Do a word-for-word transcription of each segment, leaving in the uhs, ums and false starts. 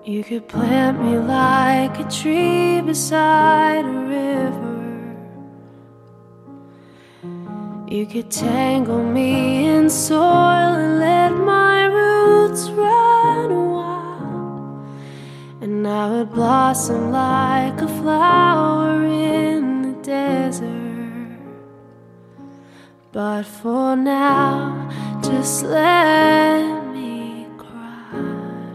You could plant me like a tree beside a river. You could tangle me in soil and let my roots run wild, and I would blossom like a flower in the desert. But for now, just let me cry.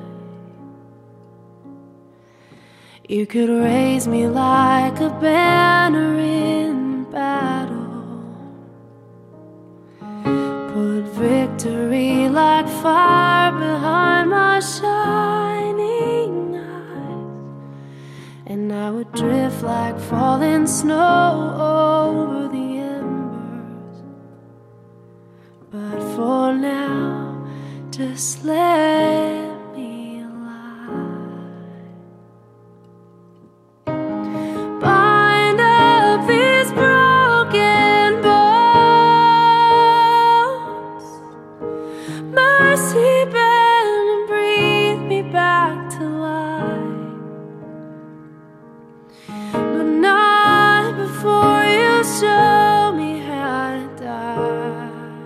You could raise me like a banner in battle, put victory like fire behind my shining eyes, and I would drift like falling snow over the embers. But for now, just let me lie. Bind up these broken bones, mercy bend and breathe me back to life, but not before you show me how to die.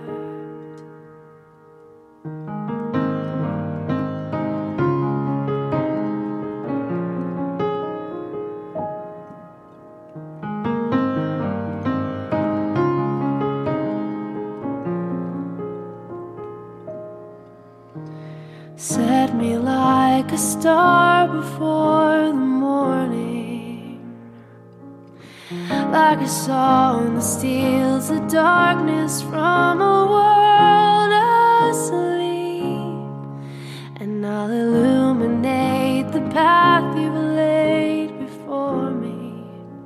Set me like a star before the morning, like a song that steals the darkness from a world asleep, and I'll illuminate the path you've laid before me.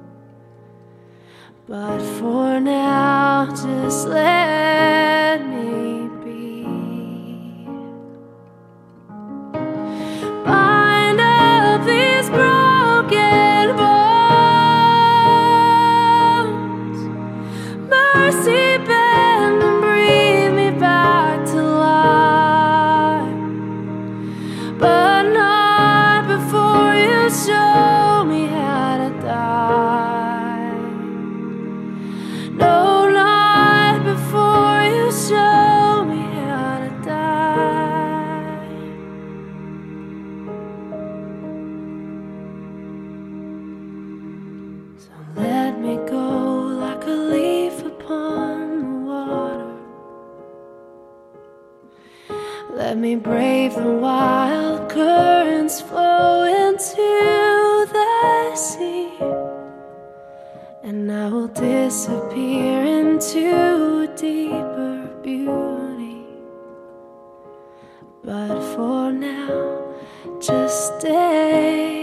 But for now, just let me be. Bind up these broken bones, mercy bend and breathe me back to life, but not before you show me how to die. No, not before you show me how to die. So let me go like a leaf upon the water. Let me brave the wild currents flow into the sea, and I will disappear into deeper beauty. But for now, just stay.